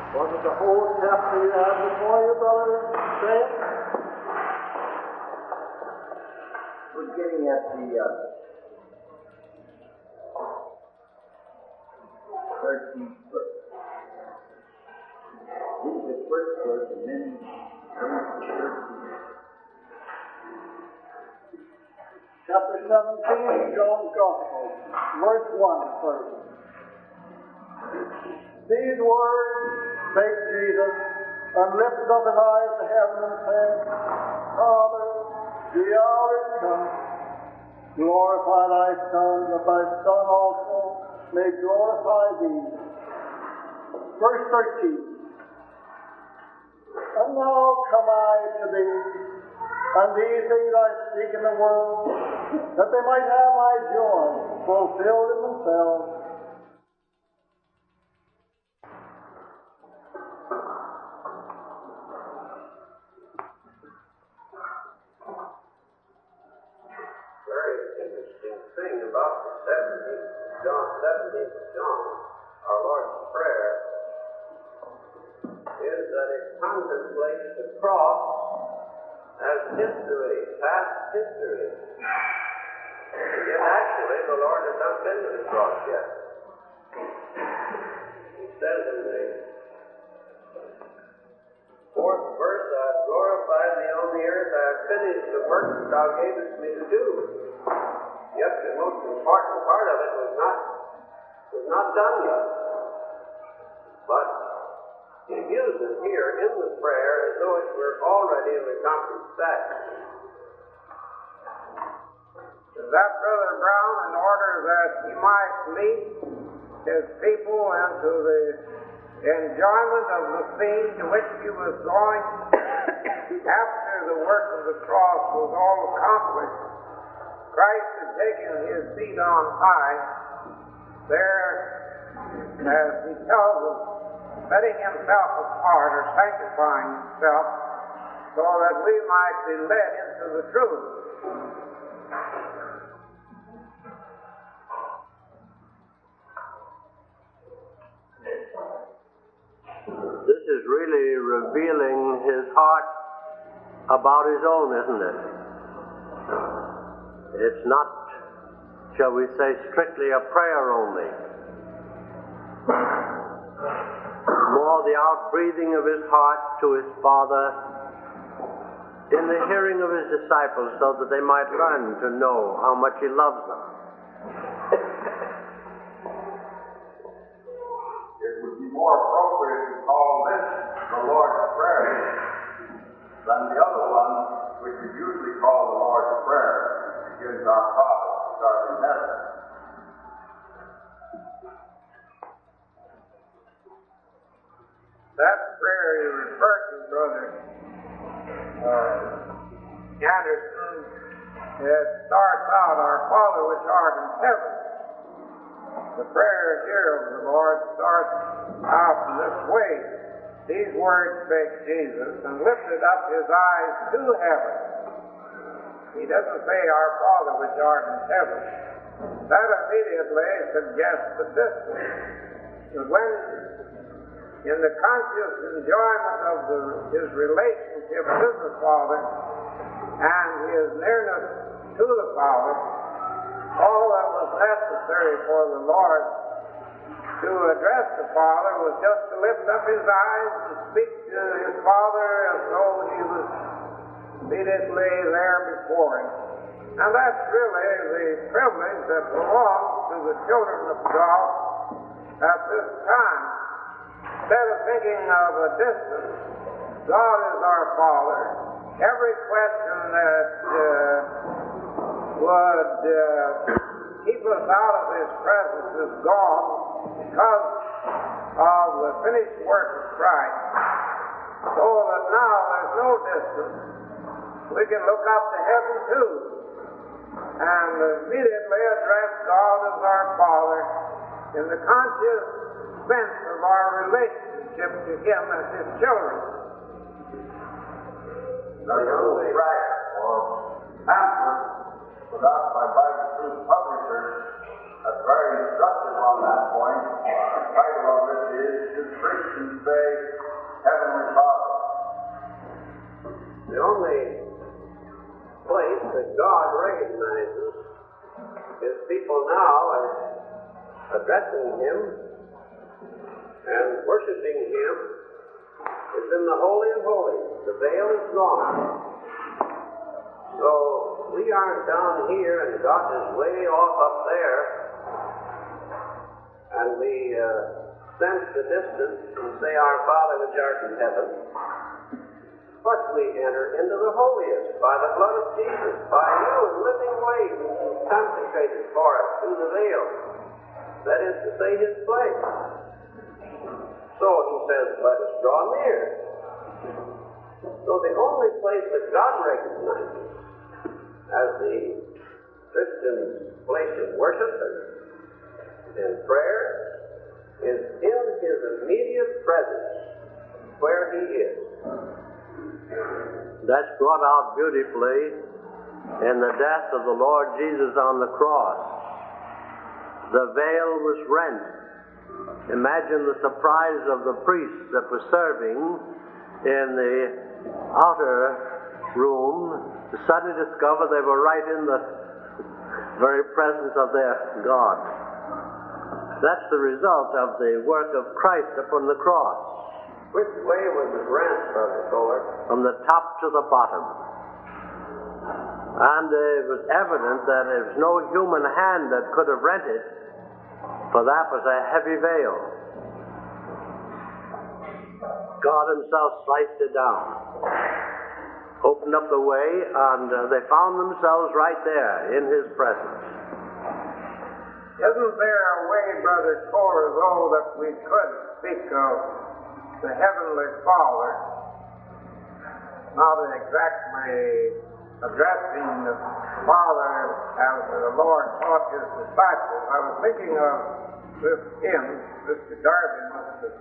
Was it the whole chapter you had before you, Brother Grant? We're getting at the 13th verse. Read the first verse and then read the 13th. Chapter 17 of John's Gospel, verse 1 first. These words spake Jesus, and lifted up his eyes to heaven, and said, Father, the hour is come. Glorify thy Son, that thy Son also may glorify thee. Verse 13. And now come I to thee, and these things I speak in the world, that they might have my joy fulfilled in themselves. About the 17th of John, our Lord's Prayer, is that it contemplates the cross as history, past history. And yet actually the Lord has not been to the cross yet. He says in the 4th verse, I have glorified thee on the earth, I have finished the work that thou gavest me to do. Yet the most important part of it was not done yet. But he views it here in the prayer as though it were already in the conference back. That Brother Brown, in order that he might lead his people into the enjoyment of the thing to which he was going after the work of the cross was all accomplished, Christ had taken his seat on high, there, as he tells us, setting himself apart or sanctifying himself, so that we might be led into the truth. This is really revealing his heart about his own, isn't it? It's not, shall we say, strictly a prayer only. More the outbreathing of his heart to his Father in the hearing of his disciples, so that they might learn to know how much he loves them. It would be more appropriate to call this the Lord's Prayer than the other one, which we usually call the Lord's Prayer. Begins, Our Father, which art in heaven. That prayer you refer to, Brother Anderson, it starts out, Our Father which art in heaven. The prayer here of the Lord starts out in this way. These words spake Jesus, and lifted up his eyes to heaven. He doesn't say, Our Father which art in heaven. That immediately suggests the distance. But when, in the conscious enjoyment of his relationship with the Father and his nearness to the Father, all that was necessary for the Lord to address the Father was just to lift up his eyes and speak to his Father as though he was immediately there before him. And that's really the privilege that belongs to the children of God at this time. Instead of thinking of a distance, God is our Father. Every question that would keep us out of his presence is gone because of the finished work of Christ. So that now there's no distance. We can look up to heaven too and immediately address God as our Father in the conscious sense of our relationship to him as his children. There's a little tract or pamphlet put out by Bible Truth Publishers that's very instructive on that point. The title of it is do Christians say Heavenly Father? The only place that God recognizes his people now as addressing him and worshiping him is in the Holy of Holies. The veil is gone. So we aren't down here and God is way off up there, and we sense the distance and say, Our Father which art in heaven. But we enter into the holiest by the blood of Jesus, by you in living ways consecrated for us through the veil. That is to say, his place. So he says, let us draw near. So the only place that God recognizes as the Christian's place of worship and prayer is in his immediate presence, where he is. That's brought out beautifully in the death of the Lord Jesus on the cross. The veil was rent. Imagine the surprise of the priests that were serving in the outer room to suddenly discover they were right in the very presence of their God. That's the result of the work of Christ upon the cross. Which way was it rent, Brother Fuller? From the top to the bottom. And it was evident that there was no human hand that could have rent it, for that was a heavy veil. God himself sliced it down, opened up the way, and they found themselves right there in his presence. Isn't there a way, Brother Fuller, though, that we could speak of the Heavenly Father, not exactly addressing the Father as the Lord taught his disciples? I was thinking of this hymn, Mr. Darby must have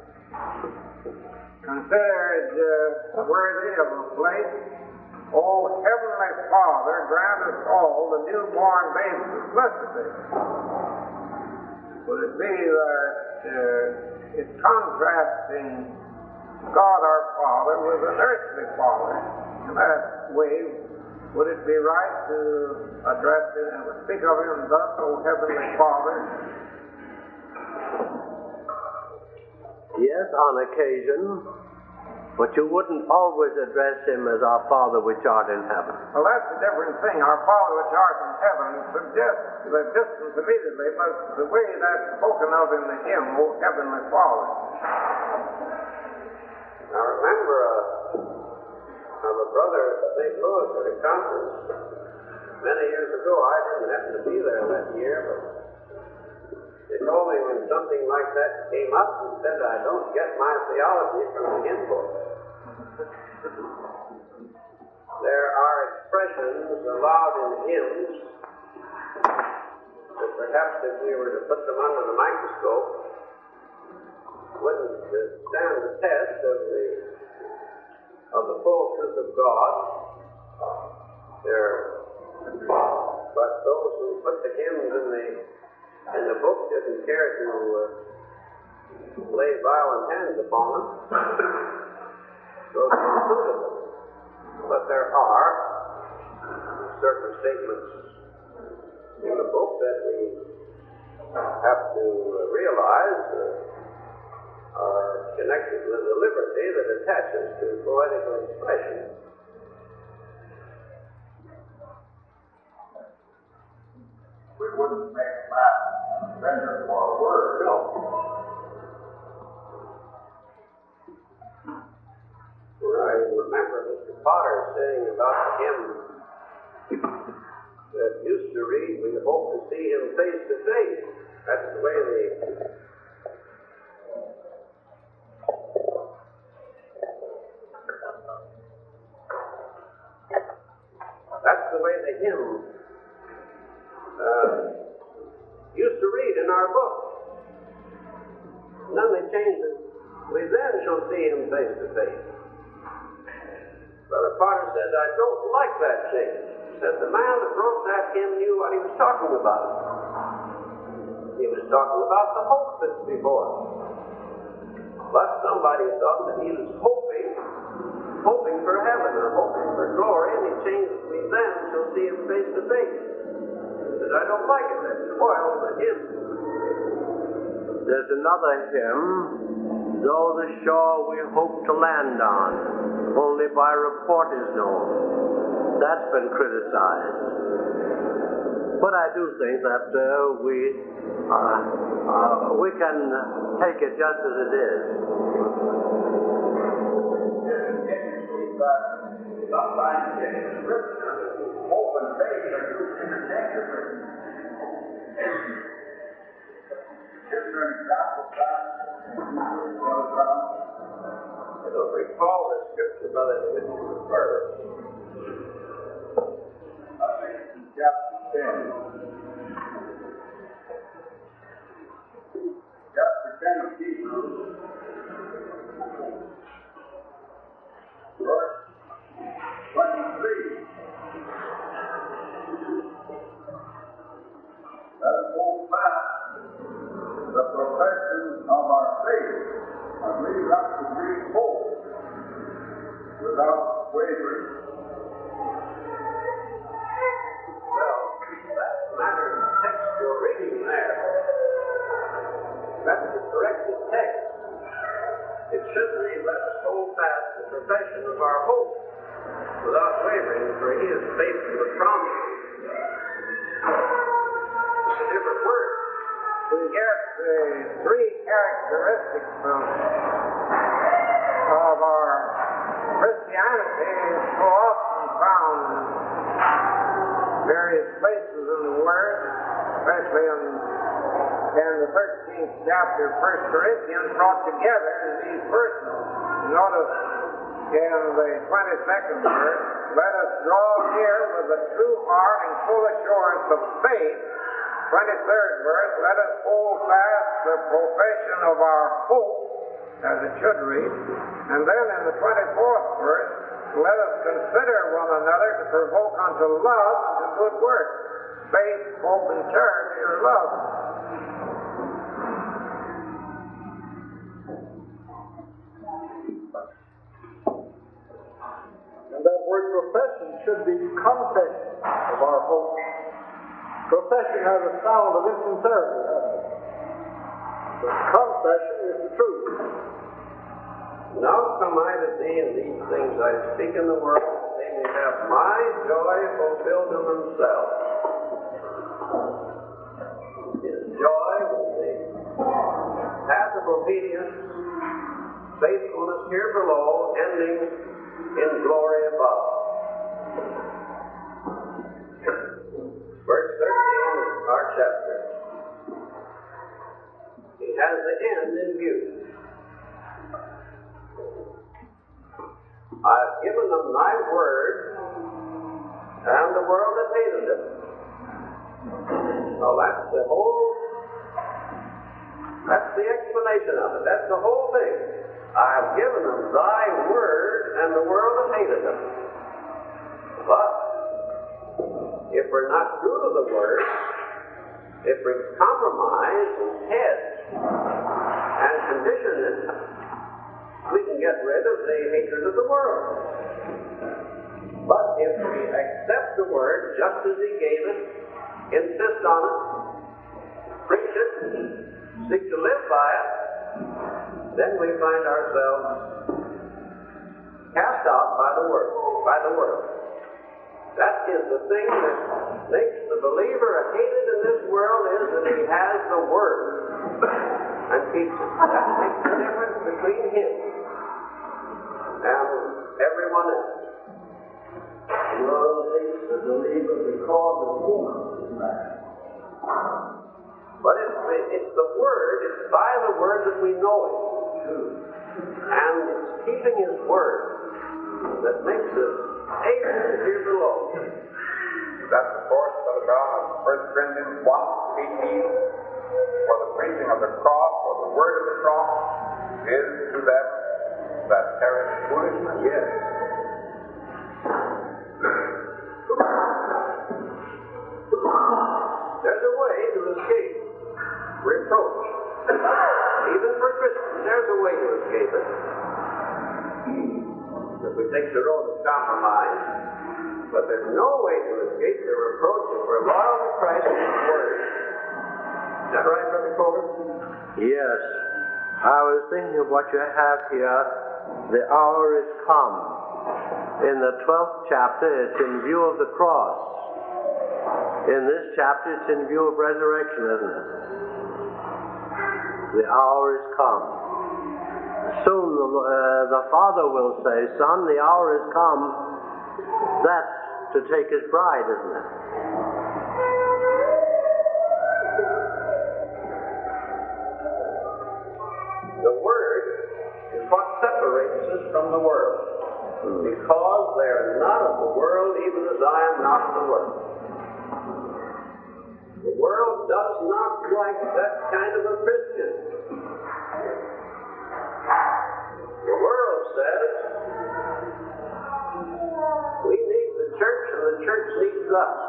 considered worthy of a place. O Heavenly Father, grant us all the newborn babe's simplicity. Would it be that it's contrasting God our Father with an earthly Father? In that way, would it be right to address him and speak of him thus, O Heavenly Father? Yes, on occasion, but you wouldn't always address him as our Father which art in heaven. Well, that's a different thing. Our Father which art in heaven suggests the distance immediately, but the way that's spoken of in the hymn, O Heavenly Father. Now remember, of a brother at St. Louis at a conference many years ago. I didn't happen to be there that year, but they told me when something like that came up and said, I don't get my theology from the hymn book. There are expressions allowed in hymns that perhaps if we were to put them under the microscope wouldn't stand the test of the full truth of God. But those who put the hymns in the book didn't care to lay violent hands upon them. Those who included them. But there are certain statements in the book that we have to realize are connected with the liberty that attaches to poetical expression. We wouldn't make Latin vendor for a word. No. I remember Mr. Potter saying about the hymn that used to read, we hope to see him face to face. That's the way the hymn used to read in our book. And then they changed it. We then shall see him face to face. Brother Potter said, I don't like that change. He said, the man that wrote that hymn knew what he was talking about. He was talking about the hope that's before us. But somebody thought that he was hoping for heaven or hoping for glory, and he changed it with them to see him face to face. He said, I don't like it. That spoils the hymn. There's another hymn, though the shore we hope to land on, only by report is known. That's been criticized. But I do think that we can take it just as it is. Sometimes in Scripture, hope and faith are used interchangeably. Give you an example of that. I don't recall the scripture by which you refer. I think it's in chapter 10. Chapter 10 of Hebrews. Verse 23. Let us hold fast the profession of our faith and lead up to great hope without wavering. Well, that's a matter of text you're reading there. That's the corrected text. It should read, let us hold fast the profession of our hope without wavering, for he is faithful to promise. It's a different word. We get the three characteristics of our Christianity so often found in various places in the Word, especially in the 13th chapter of 1 Corinthians, brought together in these verses. Notice in the 22nd verse, let us draw near with a true heart and full assurance of faith. 23rd verse, let us hold fast the profession of our hope, as it should read. And then in the 24th verse, let us consider one another to provoke unto love and to good works. Faith, hope, and charity are love. And that word profession should be confession of our hope. Profession has a sound of insincerity, doesn't it? But confession is the truth. Now come I to thee, and these things I speak in the world, that they may have my joy fulfilled in themselves. His joy was the path of obedience, faithfulness here below, ending in glory above. Verse 13 of our chapter. He has the end in view. I have given them thy word, and the world hath hated it. Well, that's the explanation of it. That's the whole thing. I have given them thy word, and the world hath hated it. But if we're not true to the word, if we compromise and hedge and condition it, we can get rid of the hatred of the world. But if we accept the word just as he gave it, insist on it, preach it, seek to live by it, then we find ourselves cast out by the world. That is the thing that makes the believer hated in this world, is that he has the word and keeps it. That makes the difference between him and everyone else. The world hates the believer because of him. But it's the word, it's by the word that we know it. And it's keeping his word that makes us able here below. That's the course of the God of 1 Corinthians 1:18. For the preaching of the cross, or the word of the cross, is to them that perish foolishness. Yes. There's a way to escape reproach. Even for Christians, there's a way to takes the road of compromise. But there's no way to escape the reproach if we're loyal to Christ and His Word. Is that right, Brother Cover? Yes. I was thinking of what you have here. The hour is come. In the 12th chapter, it's in view of the cross. In this chapter, it's in view of resurrection, isn't it? The hour is come. Soon the Father will say, Son, the hour is come. That's to take His bride, isn't it? The Word is what separates us from the world. Because they are not of the world, even as I am not of the world. The world does not like that kind of a Christian. The world says, we need the church and the church needs us.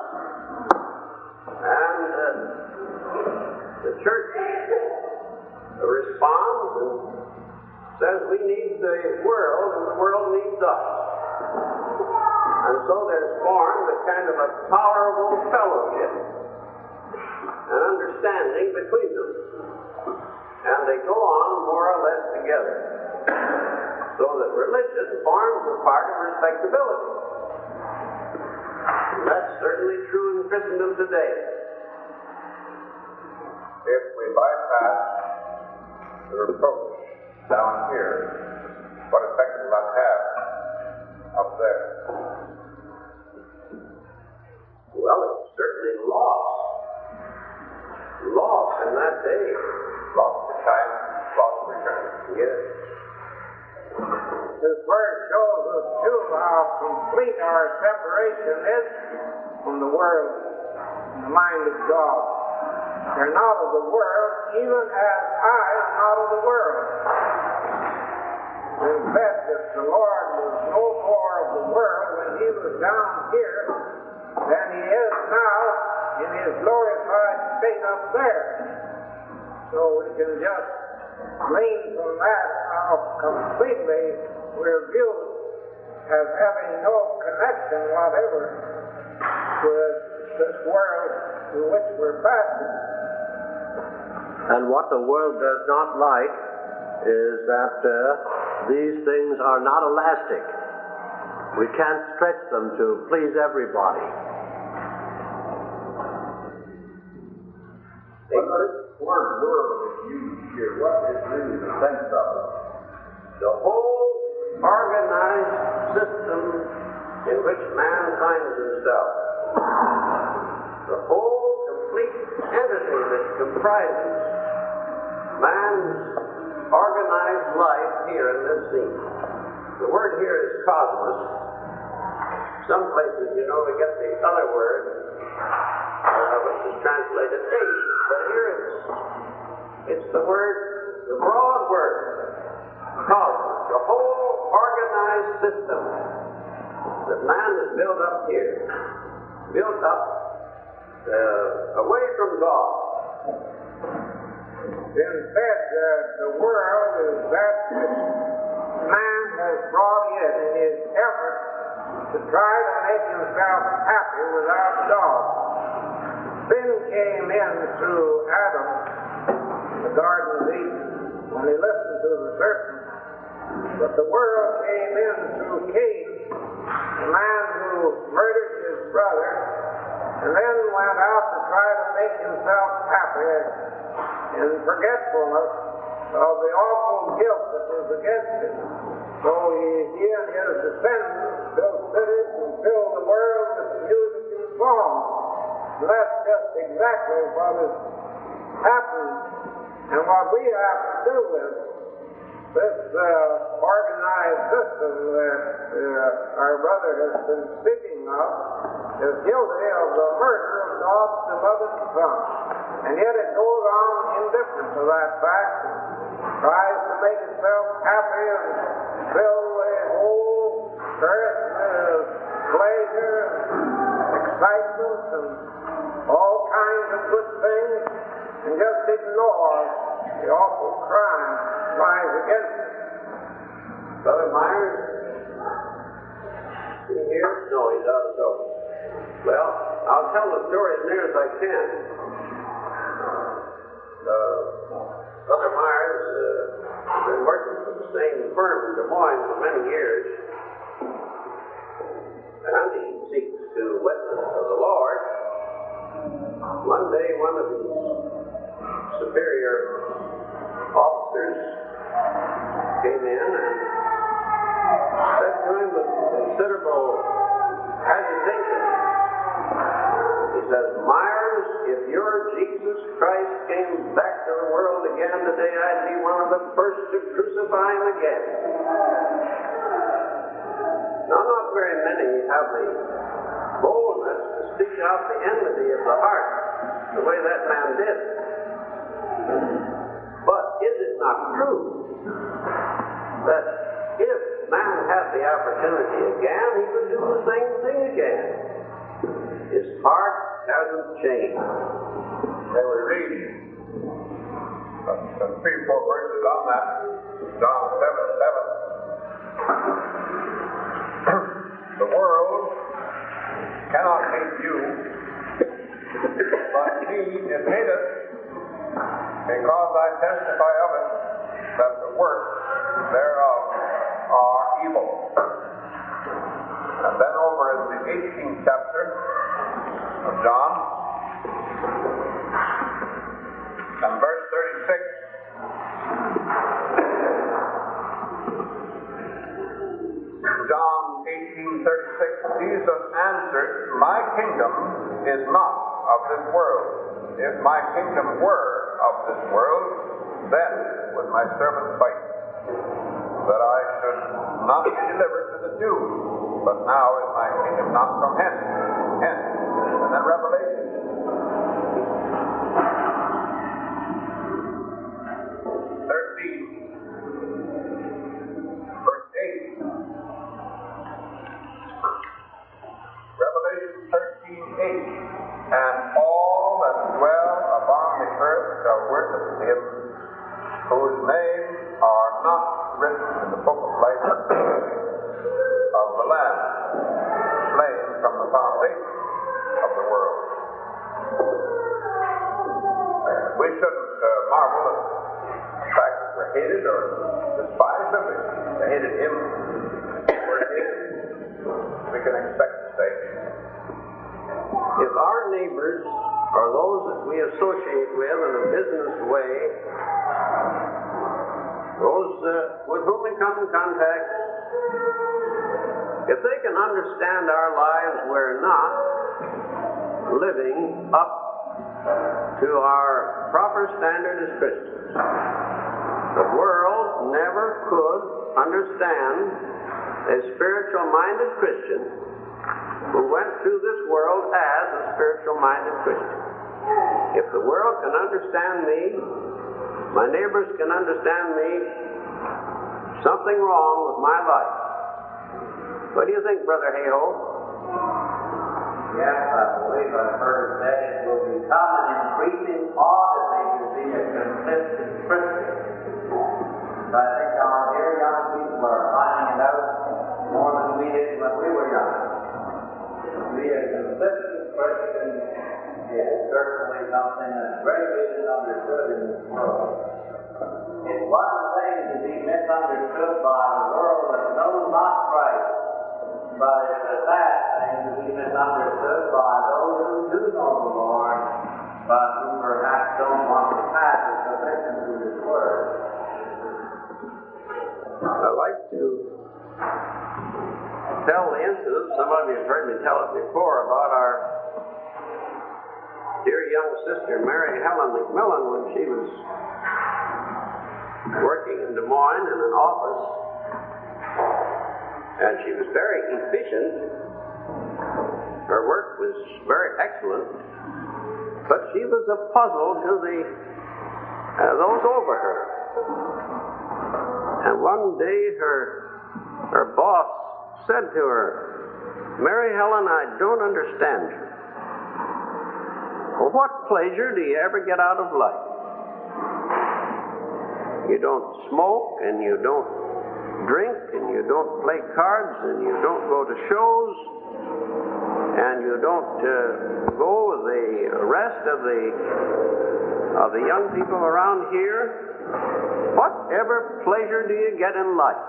And the church responds and says we need the world and the world needs us. And so there's formed a kind of a tolerable fellowship and understanding between them. And they go on more or less together. So that religion forms a part of respectability. And that's certainly true in Christendom today. If we bypass the reproach down here, what effect will that have up there? Well, it's certainly lost. Lost in that day. Lost for time, lost for eternity. Yes. This word shows us too how complete our separation is from the world and the mind of God. They're not of the world, even as I am not of the world. In fact, if the Lord was no more of the world when He was down here than He is now in His glorified state up there. So we can just glean from that how completely we're viewed as having no connection whatever with this world to which we're passing. And what the world does not like is that these things are not elastic. We can't stretch them to please everybody. When this word world is used here, what is really the sense of it? The whole organized system in which man finds himself. The whole complete entity that comprises man's organized life here in this scene. The word here is cosmos. Some places, we get the other word, which is translated age. But here it's the word, the broad word, cosmos. The whole organized system that man has built up here, built up away from God. Then said that the world is that which man has brought in his effort to try to make himself happy without God. Sin came in through Adam in the Garden of Eden when he listened to the serpent. But the world came in through Cain, the man who murdered his brother, and then went out to try to make himself happy in forgetfulness of the awful guilt that was against him. So he and his descendants built cities and filled the world with music and song. And that's just exactly what has happened. And what we have to do with this organized system that our brother has been speaking of is guilty of the murder of God's beloved Son. And yet it goes on indifferent to that fact, tries to make itself happy and fill the whole earth with pleasure and excitement and all kinds of good things, and just ignore the awful crime that lies against it. Brother Myers, Is he here? No, he's out of door. Well, I'll tell the story as near as I can. Brother Myers has been working for the same firm in Des Moines for many years, and he seeks to witness to the Lord. One day, one of his superior officers came in and said to him with considerable agitation, he says, "Myers, if your Jesus Christ came back to the world again today, I'd be one of the first to crucify him again." Now, not very many have the boldness to speak out the enmity of the heart the way that man did. But is it not true that if man had the opportunity again, he would do the same thing again? His heart hasn't changed. They were reading some 3-4 verses on that. John 7:7. The world cannot hate you, but he is hated because I testify of it that the works thereof are evil. And then over in the 18th chapter of John, and verse 36, John 18:36, Jesus answered, "My kingdom is not of this world. If my kingdom were of this world, then would my servants fight, that I should not be delivered to the Jews. But now is my kingdom not from hence." And then Revelation 13, verse 8. Revelation 13:8. And all that dwell upon the earth shall worship him, whose names are not written in the book of life of the Lamb, slain from the foundation of the world. We shouldn't marvel at the fact that we're hated or despised of it. They hated him. We're hated. We can expect the same. If our neighbors or those that we associate with in a business way, those with whom we come in contact, if they can understand our lives, we're not living up to our proper standard as Christians. The world never could understand a spiritual-minded Christian who went through this world as a spiritual-minded Christian. If the world can understand me, my neighbors can understand me, something wrong with my life. What do you think, Brother Hayhoe? Yes, I believe I've heard it said it will become an increasing oddity to be a consistent Christian. But I think our dear young people are finding it out more than we did when we were young. To be a consistent Christian is certainly something that's greatly misunderstood in this world. It's one thing to be misunderstood by the world that knows not Christ, but it's a sad thing to be misunderstood by those who do know the Lord, but who perhaps don't want to pass a submission to His Word. I like to tell the incident, some of you have heard me tell it before, about our dear young sister Mary Helen McMillan when she was working in Des Moines in an office, and she was very efficient. Her work was very excellent, but she was a puzzle to those over her. And one day her boss said to her, "Mary Helen, I don't understand you. Well, what pleasure do you ever get out of life? You don't smoke, and you don't drink, and you don't play cards, and you don't go to shows, and you don't go with the rest of the young people around here, whatever pleasure do you get in life?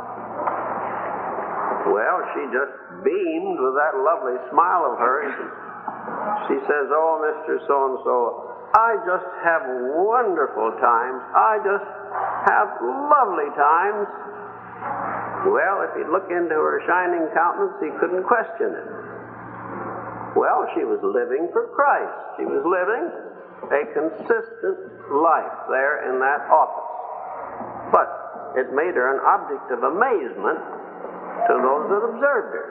Well, she just beamed with that lovely smile of hers. She says, "Oh, Mr. So-and-so, I just have wonderful times. I just have lovely times." Well, if he'd look into her shining countenance, he couldn't question it. Well, she was living for Christ. She was living a consistent life there in that office. But it made her an object of amazement to those that observed her.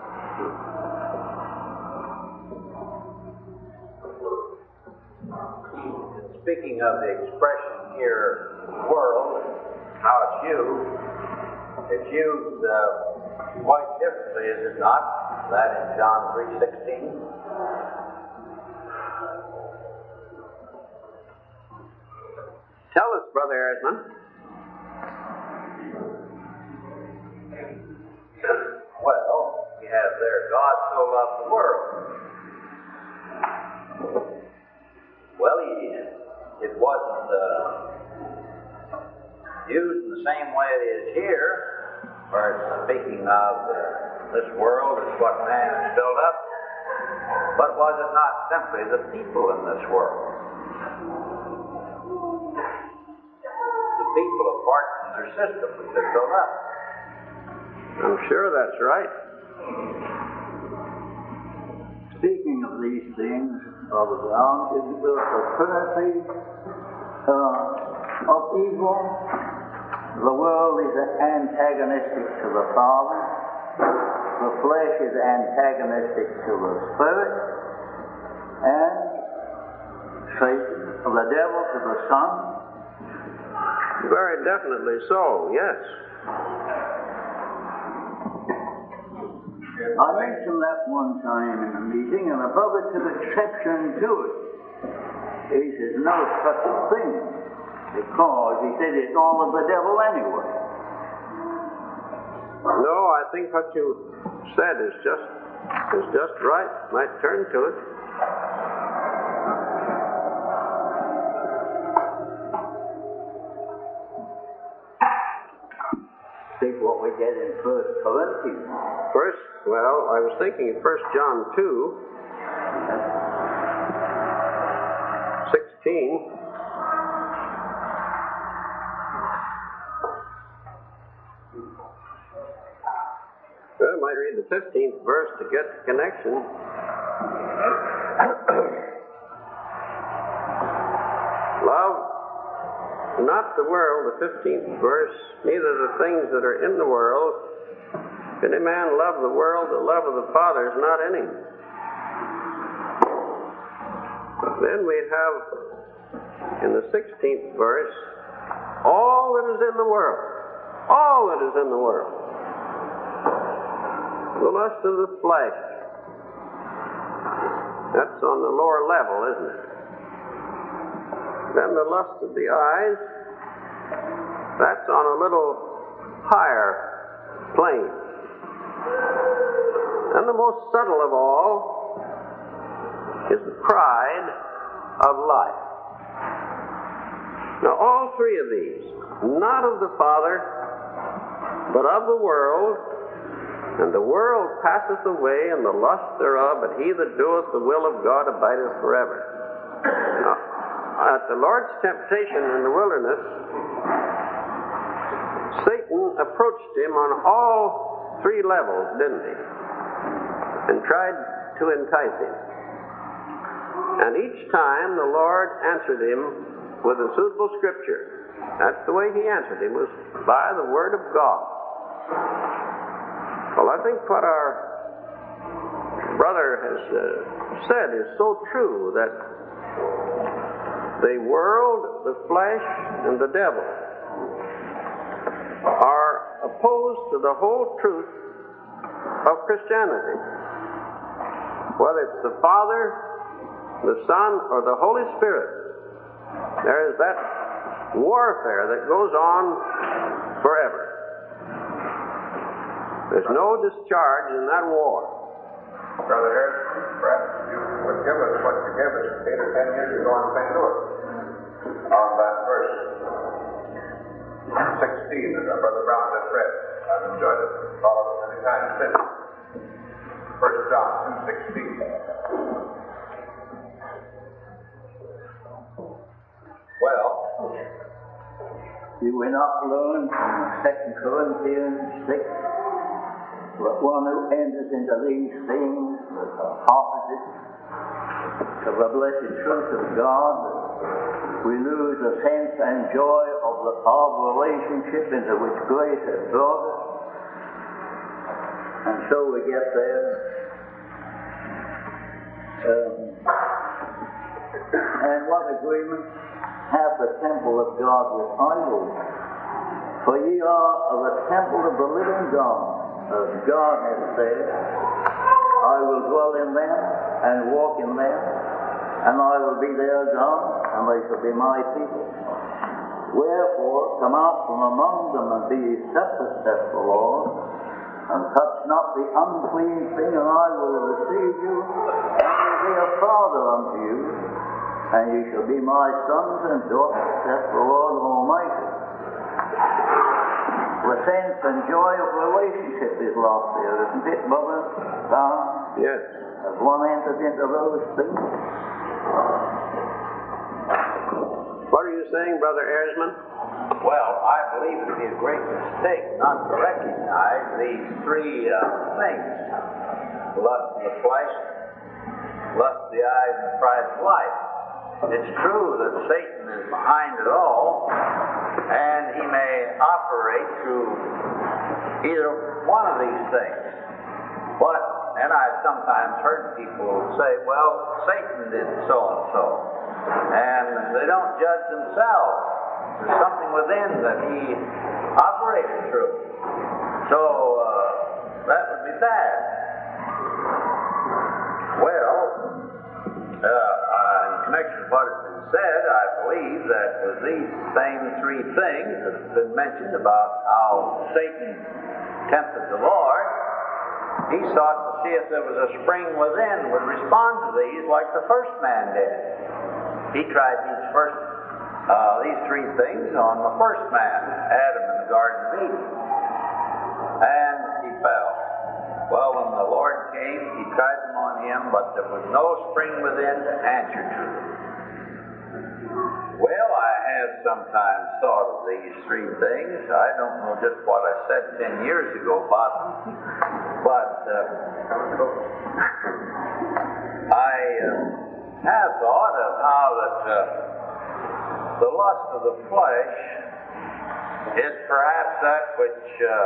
Speaking of the expression here, world, how it's used quite differently, is it not? That in John 3:16. Tell us, Brother Esmond. Well, we have there, God so loved the world. Well, it wasn't used in the same way it is here, where it's speaking of this world is what man is filled up. But was it not simply the people in this world? The people apart from their system which are filled up. I'm sure that's right. Speaking of these things, Brother Brown, is the trinity of evil. The world is antagonistic to the Father. The flesh is antagonistic to the Spirit. And Satan, the devil, to the Son. Very definitely so, yes. I mentioned that one time in a meeting, and a brother took exception to it. He says, no such a thing, because he said it's all of the devil anyway. No, I think what you said is just right. Might turn to it. Think what we get in 1 Corinthians. Well, I was thinking 1 John 2, 16. Well, I might read the 15th verse to get the connection. Love not the world, the 15th verse, neither the things that are in the world. If any man love the world, the love of the Father is not in him. Then we have, in the 16th verse, all that is in the world. All that is in the world. The lust of the flesh. That's on the lower level, isn't it? Then the lust of the eyes, that's on a little higher plane. And the most subtle of all is the pride of life. Now all three of these, not of the Father, but of the world, and the world passeth away, and the lust thereof, but he that doeth the will of God abideth forever. Now, at the Lord's temptation in the wilderness, Satan approached him on all three levels, didn't he? And tried to entice him. And each time the Lord answered him with a suitable scripture. That's the way he answered him, was by the word of God. Well, I think what our brother has said is so true, that the world, the flesh, and the devil are opposed to the whole truth of Christianity. Whether it's the Father, the Son, or the Holy Spirit, there is that warfare that goes on forever. There's no discharge in that war. Brother Harrison, perhaps you would give us what you gave us 8 or 10 years ago in St. Louis on that verse 16 that our Brother Brown just read. I've enjoyed it. Thought of it many times since. 1 John 2:16. Well, you will not learn from 2 Corinthians 6 that one who enters into these things is opposite to the blessed truth of God. We lose the sense and joy of the relationship into which grace has brought us. And so we get there. And what agreement hath the temple of God with idols? For ye are of the temple of the living God. As God has said, I will dwell in them and walk in them, and I will be their God, and they shall be my people. Wherefore, come out from among them and be ye separate, saith the Lord, and touch not the unclean thing, and I will receive you, and will be a father unto you, and ye shall be my sons and daughters, saith the Lord Almighty. The sense and joy of relationship is lost there, isn't it, Brother Don? Yes. As one enters into those things. What are you saying, Brother Erzman? Well, I believe it would be a great mistake not to recognize these 3 things. Lust of the flesh, lust of the eyes, and pride of life. It's true that Satan is behind it all, and he may operate through either one of these things. But, and I've sometimes heard people say, well, Satan did so-and-so, and they don't judge themselves. There's something within that he operated through. So, that would be bad. Well, in connection with what has been said, I believe that with these same 3 things that have been mentioned about how Satan tempted the Lord, he sought to see if there was a spring within would respond to these like the first man did. He tried these 3 things on the first man, Adam, in the Garden of Eden, and he fell. Well, when the Lord came, he tried them on him, but there was no spring within to answer to them. Well, I have sometimes thought of these 3 things. I don't know just what I said 10 years ago about them, but I have thought of how that the lust of the flesh is perhaps that which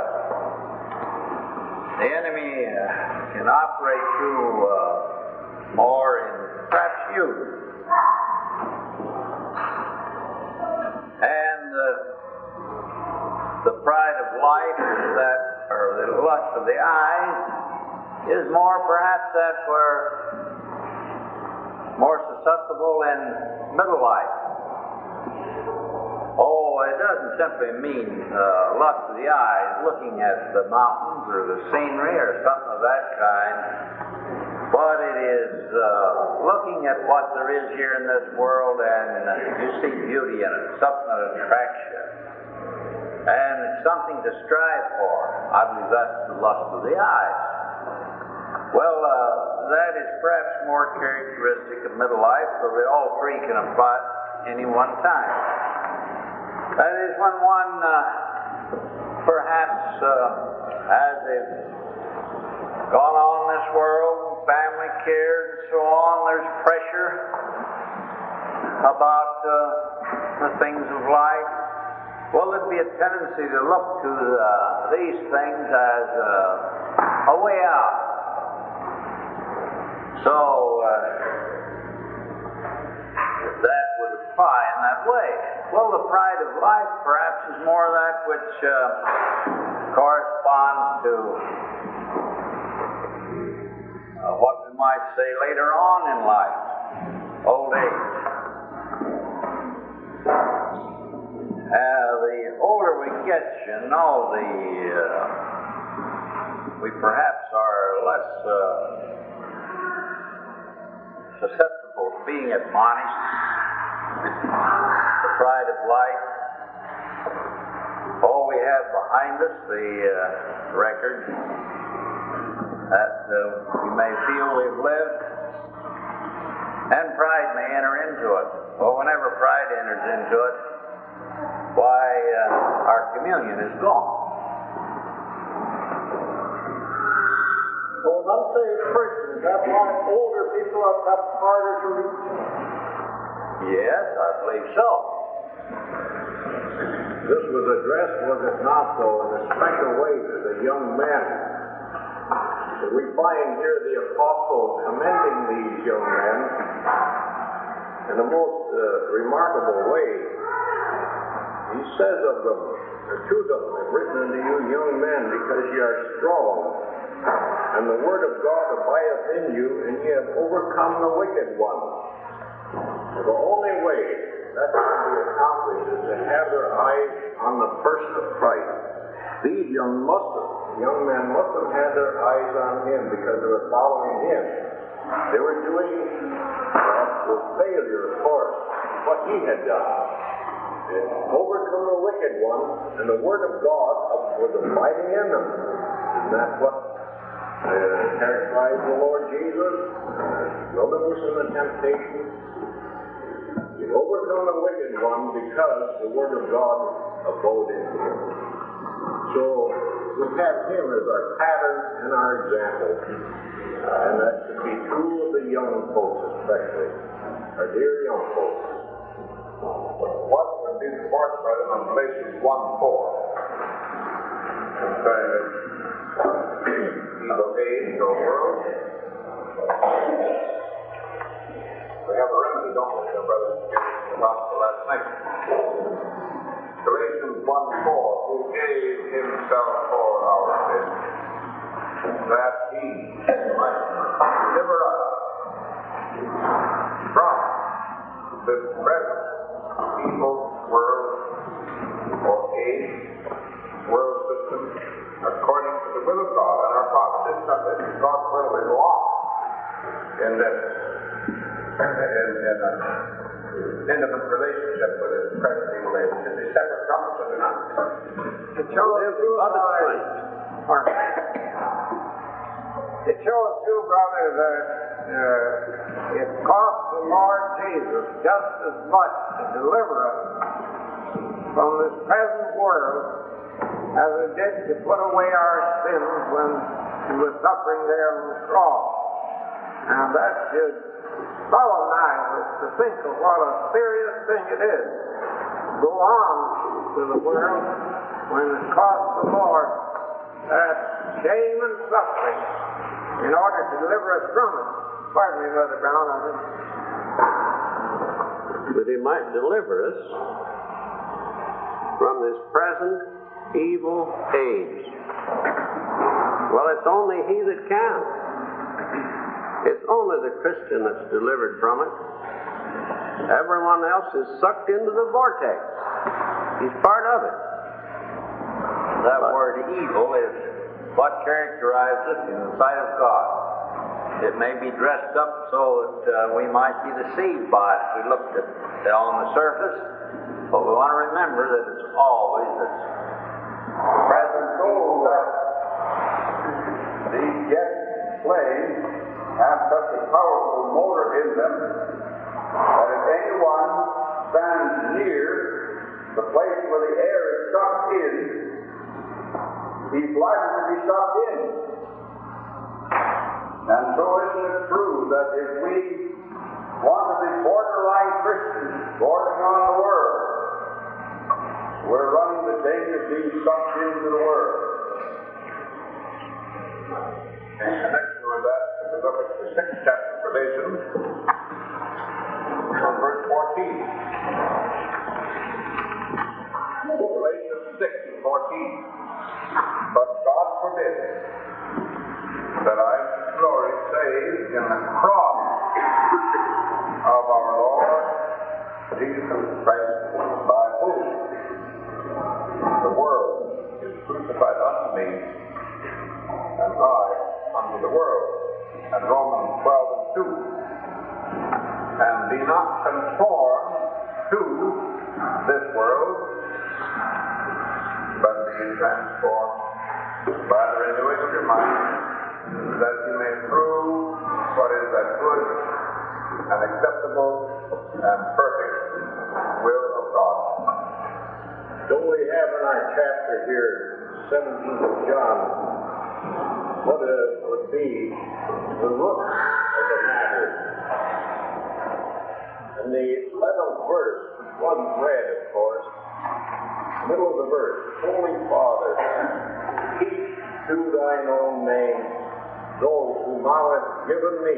the enemy can operate through more in perhaps youth. And the pride of life is that, or the lust of the eyes, is more perhaps that we're more susceptible in middle life. Oh, it doesn't simply mean lust of the eyes, looking at the mountains or the scenery or something of that kind, but it is looking at what there is here in this world, and you see beauty in it, something that attracts you, and it's something to strive for. I believe that's the lust of the eyes. Well, that is perhaps more characteristic of middle life, so that all 3 can apply at any one time. That is when one perhaps as they've gone on in this world, family cares and so on, there's pressure about the things of life. Well, there'd be a tendency to look to these things as a way out. So that would apply in that way. Well, the pride of life perhaps is more that which corresponds to what we might say later on in life, old age. The older we get, you know, the perhaps are less susceptible to being admonished. The pride of life. Oh, we have behind us the record that we may feel we've lived, and pride may enter into it. Well, whenever pride enters into it, why, our communion is gone. For an unsaved Christian, that's why older people have got harder to reach. Yes, I believe so. This was addressed, was it not, though, in a special way to the young men. So we find here the apostle commending these young men in the most remarkable way. He says of them, or to them, I've written unto you young men, because ye are strong, and the word of God abideth in you, and ye have overcome the wicked one. So the only way that can be accomplished is to have their eyes on the person of Christ. These young men must have had their eyes on him because they were following him. They were doing, with failure, of course, what he had done. Overcome the wicked one, and the word of God was abiding in them. Isn't that what characterized the Lord Jesus? Wilderness in the temptation. He overcome the wicked one because the word of God abode in him. So we have him as our pattern and our example. And that should be true of the young folks especially. Our dear young folks. What would be the fourth brother on Galatians 1:4? Concerning evil age or world. We have a remedy, don't we, brother? The gospel last night. Galatians 1:4, who gave himself for our sins, that he might deliver us from this present evil world or age, world system, according to the will of God. And our Father did something. God's will will go on in this intimate relationship with his present evil age. Is he separate from us or not? It shows you, brother, that it cost the Lord Jesus just as much to deliver us from this present world as it did to put away our sins when he was suffering there on the cross. And that should solemnize us to think of what a serious thing it is to go on to the world when it cost the Lord that shame and suffering in order to deliver us from it. Pardon me, Brother Brown, I think. That he might deliver us from this present evil age. Well, it's only he that can. It's only the Christian that's delivered from it. Everyone else is sucked into the vortex. He's part of it. That word evil is what characterizes it in the sight of God. It may be dressed up so that we might be deceived by it if we looked at it on the surface, but we want to remember that it's always this present evil that these yet slaves have such a powerful motor in them that if anyone stands near the place where the air is sucked in, he's likely to be sucked in. And so isn't it true that if we want to be borderline Christians, bordering on the world, we're running the danger of being sucked into the world. In connection with that, if we look at the 6th chapter of Galatians, from verse 14. Galatians 6:14. But God forbid that I glory save in the cross of our Lord Jesus Christ, by whom the world is crucified unto me, and I unto the world. And Romans 12:2. And be not conformed to this world, but be transformed by the renewing of your mind, that you may prove what is that good and acceptable and perfect will of God. Don't we have in our chapter here, 17th of John, what would be the root of the matter? In the 11th verse, which wasn't read, of course, middle of the verse, Holy Father, keep to thine own name those whom thou hast given me.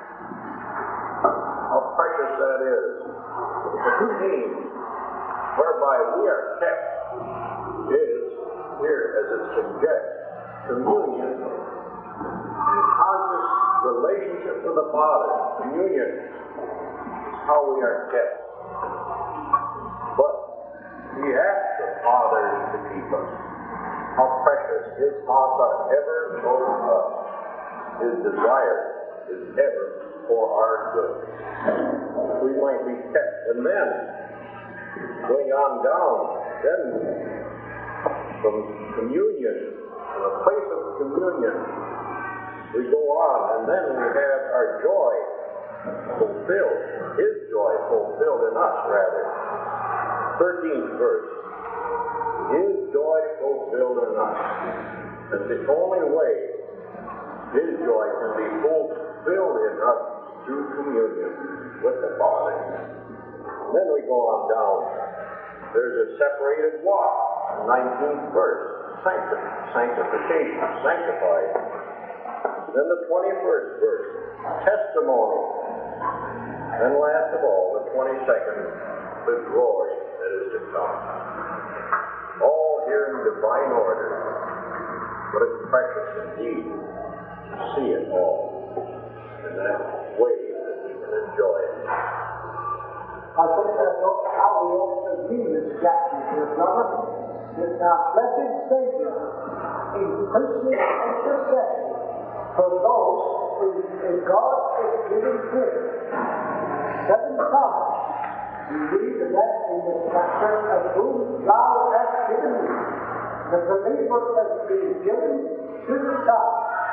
How precious that is. The name whereby we are kept is, here as it suggests, communion in conscious relationship with the Father. Communion is how we are kept. But we ask the Father to keep us. How precious His thoughts are ever for us. His desire is ever for our good. We might be kept. And then, going on down, then from communion, from the place of communion, we go on, and then we have our joy fulfilled, His joy fulfilled in us, rather. 13th verse. His joy fulfilled in us. That's the only way His joy can be fulfilled in us through communion with the Father. And then we go on down. There's a separated walk, 19th verse. Sanctification, sanctified. Then the 21st verse, testimony. And last of all, the 22nd, the glory that is to come. All here in divine order. But it's precious indeed to see it all in that way that we can enjoy it. I think that's how we ought to view this chapter here, brother. It's our blessed Savior increasing intercession for those who God is giving here. 7 times we read of that in the chapter of whom thou hast given me. The believer has been given to the Son.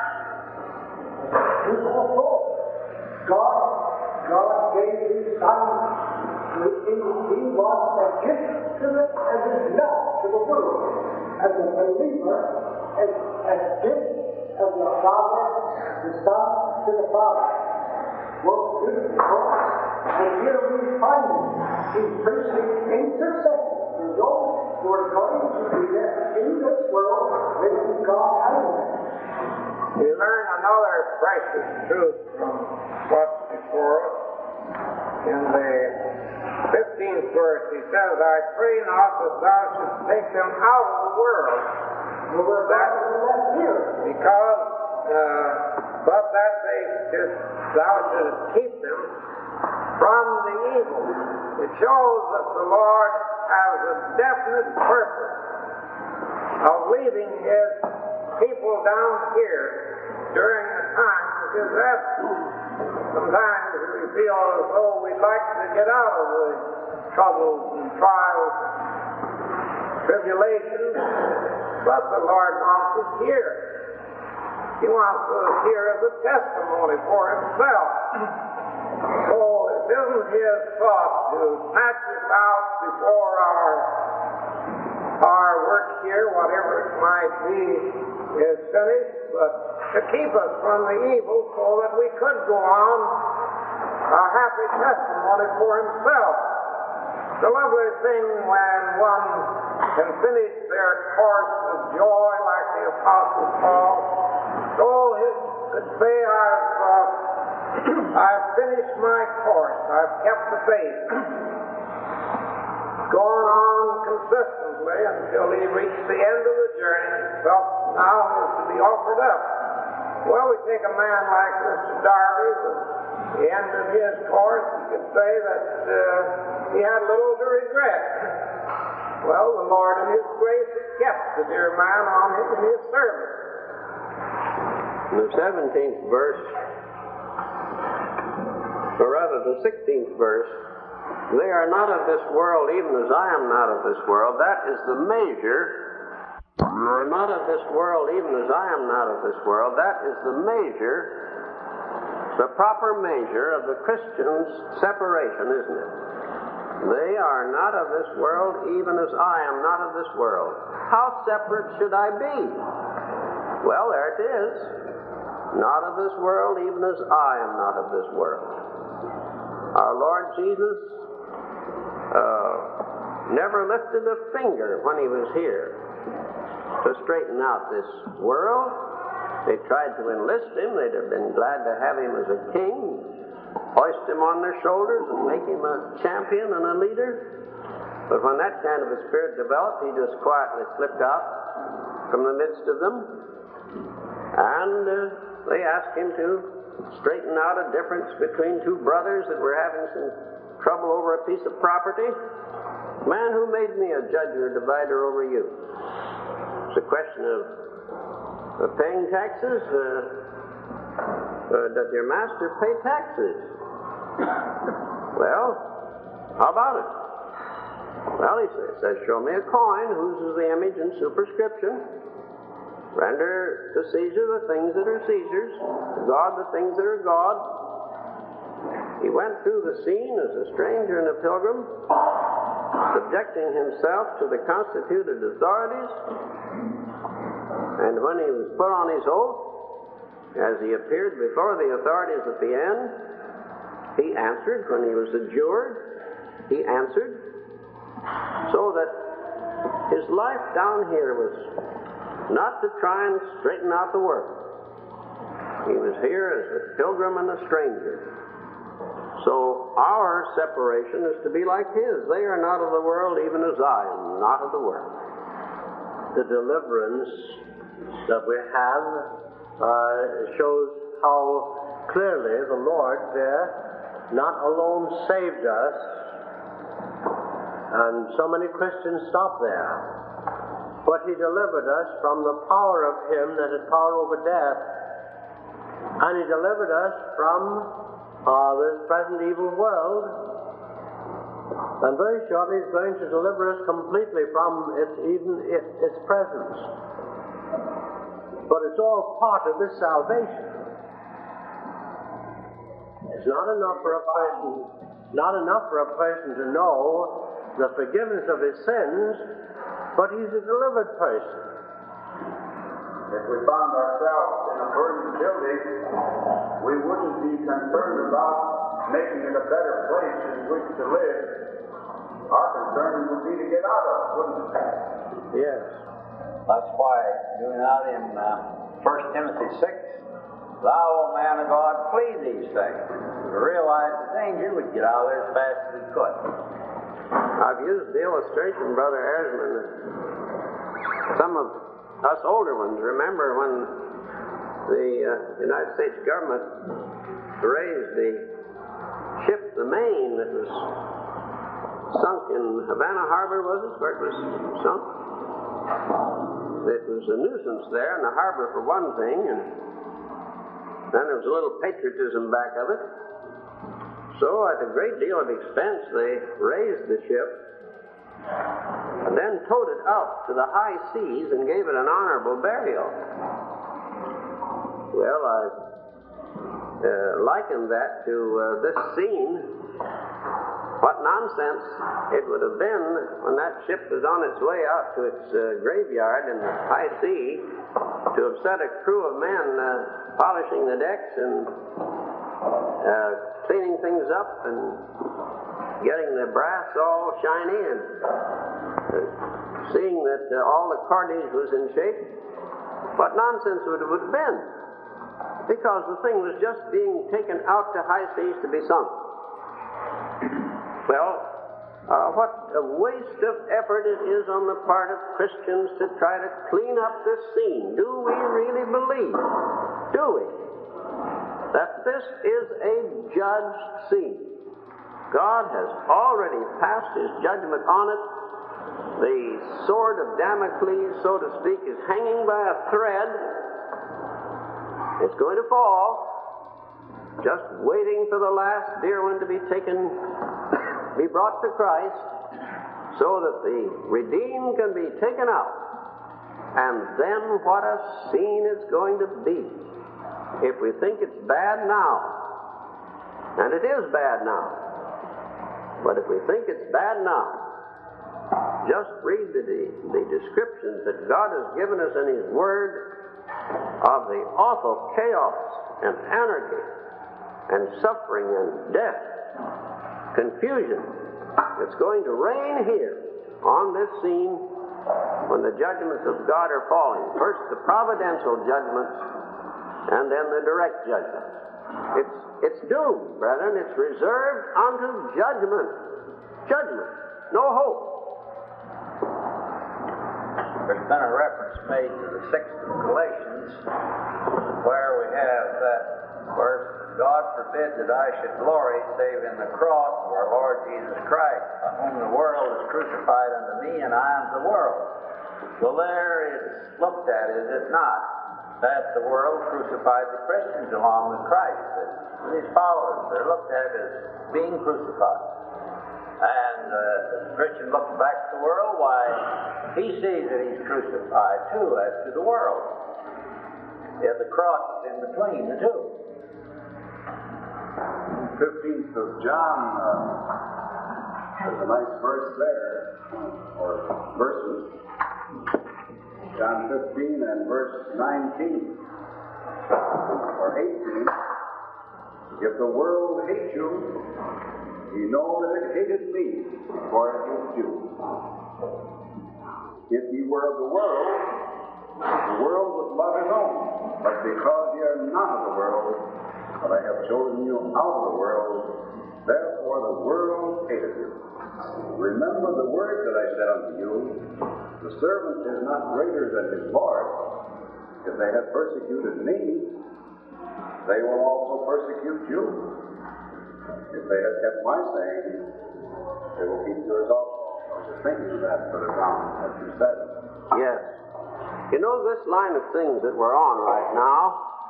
God gave His Son. He was a gift to it as a love to the world. And the believer is a gift of the Father, the Son to the Father. Most beautiful. And here we find increasing intercession for those who are going to be there in this world with God out of it. We learn another precious truth from what's before us. In the 15th verse, he says, I pray not that thou shouldst take them out of the world, because, but that thou shouldst keep them from the evil. It shows that the Lord has a definite purpose of leaving His people down here during the time, because that's sometimes we feel as though we'd like to get out of the troubles and trials and tribulations, but the Lord wants us here. He wants us here as a testimony for Himself. So it isn't His thought to snatch us out before our work here, whatever it might be, is finished, but to keep us from the evil so that we could go on a happy testimony for Himself. It's a lovely thing when one can finish their course with joy like the Apostle Paul. So he could say, I've finished my course, I've kept the faith. Gone on consistently until he reached the end of the journey and felt now is to be offered up. Well, we take a man like Mr. Darby, at the end of his course, you could say that he had little to regret. Well, the Lord in His grace had kept the dear man on in His service. The 17th verse, or rather the 16th verse, they are not of this world, even as I am not of this world. That is the measure. You are not of this world, even as I am not of this world. That is the measure, the proper measure of the Christian's separation, isn't it? They are not of this world, even as I am not of this world. How separate should I be? Well, there it is. Not of this world, even as I am not of this world. Our Lord Jesus never lifted a finger when he was here to straighten out this world. They tried to enlist him. They'd have been glad to have him as a king, hoist him on their shoulders and make him a champion and a leader. But when that kind of a spirit developed, he just quietly slipped out from the midst of them. And they asked him to straighten out a difference between two brothers that were having some trouble over a piece of property. Man, who made me a judge or divider over you? It's a question of paying taxes. Does your master pay taxes? Well, how about it? Well, he says, show me a coin whose is the image and superscription. Render to Caesar the things that are Caesar's, to God the things that are God. He went through the scene as a stranger and a pilgrim, subjecting himself to the constituted authorities. And when he was put on his oath, as he appeared before the authorities at the end, he answered. When he was adjured, he answered. So that his life down here was not to try and straighten out the world. He was here as a pilgrim and a stranger. So our separation is to be like his. They are not of the world, even as I am not of the world. The deliverance that we have shows how clearly the Lord not alone saved us, and so many Christians stop there, but he delivered us from the power of him that had power over death, and he delivered us from this present evil world, and very shortly he's going to deliver us completely from its presence. But it's all part of this salvation. It's not enough for a person to know the forgiveness of his sins, but he's a delivered person. If we found ourselves in a burning building, we wouldn't be concerned about making it a better place in which to live. Our concern would be to get out of it, wouldn't it? Yes. That's why, doing out in 1 Timothy 6, thou, O man of God, flee these things. To realize the danger, we'd get out of there as fast as we could. I've used the illustration, Brother Erzman, that some of us older ones remember when the United States government raised the ship, the Maine, that was sunk in Havana Harbor, was it, where it was sunk? It was a nuisance there in the harbor for one thing, and then there was a little patriotism back of it. So at a great deal of expense they raised the ship and then towed it out to the high seas and gave it an honorable burial. Well, I likened that to this scene. What nonsense it would have been when that ship was on its way out to its graveyard in the high sea to have set a crew of men polishing the decks and cleaning things up and getting the brass all shiny and seeing that all the cordage was in shape. What nonsense would it have been? Because the thing was just being taken out to high seas to be sunk. Well, what a waste of effort it is on the part of Christians to try to clean up this scene. Do we really believe? Do we? That this is a judged scene. God has already passed his judgment on it. The sword of Damocles, so to speak, is hanging by a thread. It's going to fall, just waiting for the last dear one to be taken, be brought to Christ, so that the redeemed can be taken out. And then what a scene it's going to be. If we think it's bad now, and it is bad now, but if we think it's bad now, just read the descriptions that God has given us in His Word of the awful chaos and anarchy and suffering and death, confusion that's going to reign here on this scene when the judgments of God are falling. First the providential judgments and then the direct judgments. It's doomed, brethren. It's reserved unto judgment. Judgment. No hope. There's been a reference made to the 6th of Galatians, where we have that verse, God forbid that I should glory save in the cross of our Lord Jesus Christ, by whom the world is crucified unto me, and I unto the world. Well, there it's looked at, is it not, that the world crucified the Christians along with Christ. That His followers, they're looked at as being crucified. And the Christian looks back at the world, why, he sees that he's crucified too, as to the world. Yet the cross is in between the two. 15th of John, there's a nice verse there, or verses. John 15 and verse 19, or 18. If the world hates you, you know that it hated me before it hated you. If ye were of the world would love his own. But because ye are not of the world, but I have chosen you out of the world, therefore the world hated you. Remember the word that I said unto you, the servant is not greater than his Lord. If they have persecuted me, they will also persecute you. If they have kept my saying, they will keep yours also. I was just thinking of that for the down, as you said. Yes. You know, this line of things that we're on right now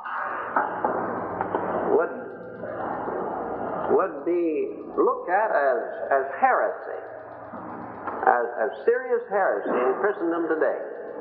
would be looked at as heresy, as serious heresy in Christendom today.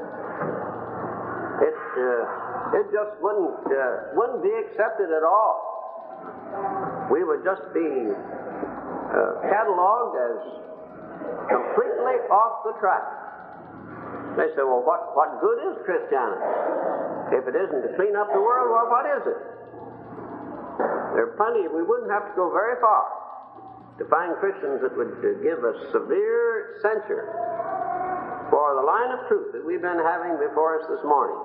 It just wouldn't be accepted at all. We would just be cataloged as completely off the track. They say, well, what good is Christianity? If it isn't to clean up the world, well, what is it? There are plenty, we wouldn't have to go very far to find Christians that would give us severe censure for the line of truth that we've been having before us this morning.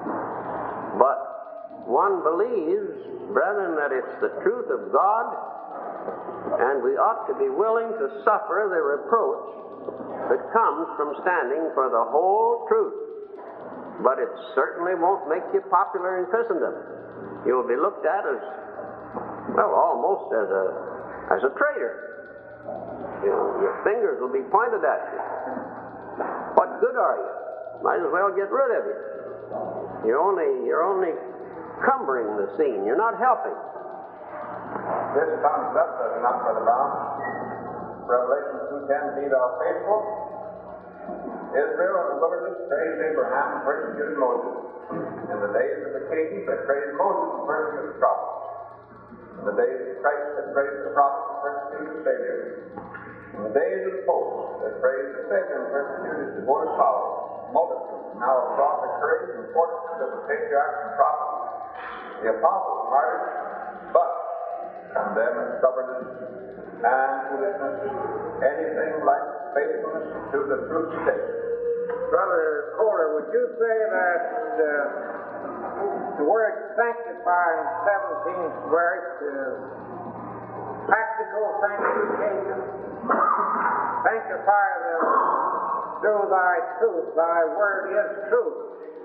But one believes, brethren, that it's the truth of God, and we ought to be willing to suffer the reproach that comes from standing for the whole truth. But it certainly won't make you popular in Christendom. You'll be looked at as, well, almost as a traitor. You know, your fingers will be pointed at you. What good are you? Might as well get rid of you. You're only cumbering the scene. You're not helping. This comes up, does it not, Brother Brown? Revelation 2:10, be thou faithful. Israel in the wilderness praised Abraham and persecuted Moses. In the days of the kings they praised Moses and persecuted the prophets. In the days of Christ they praised the prophets and persecuted the Savior. In the days of the popes they praised the Savior and persecuted his devoted followers. Multitudes now have brought the courage and fortitude of the patriarchs and prophets, the apostles and martyrs, but condemn and stubbornness and foolishness, anything like faithfulness to the truth today. Brother Kohler, would you say that the word sanctify in 17th verse is practical sanctification? Sanctify them through thy truth. Thy word is truth.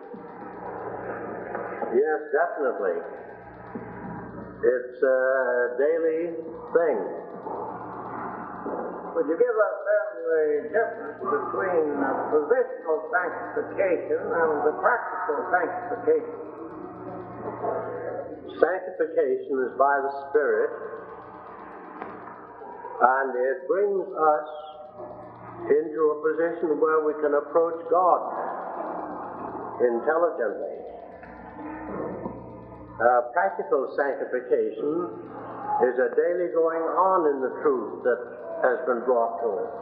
Yes, definitely. It's a daily thing. Would you give us then the difference between positional sanctification and the practical sanctification? Sanctification is by the Spirit, and it brings us into a position where we can approach God intelligently. Practical sanctification is a daily going on in the truth that has been brought to us.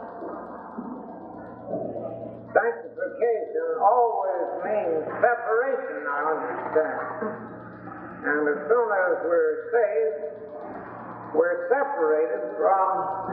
Sanctification always means separation, I understand. And as soon as we're saved, we're separated from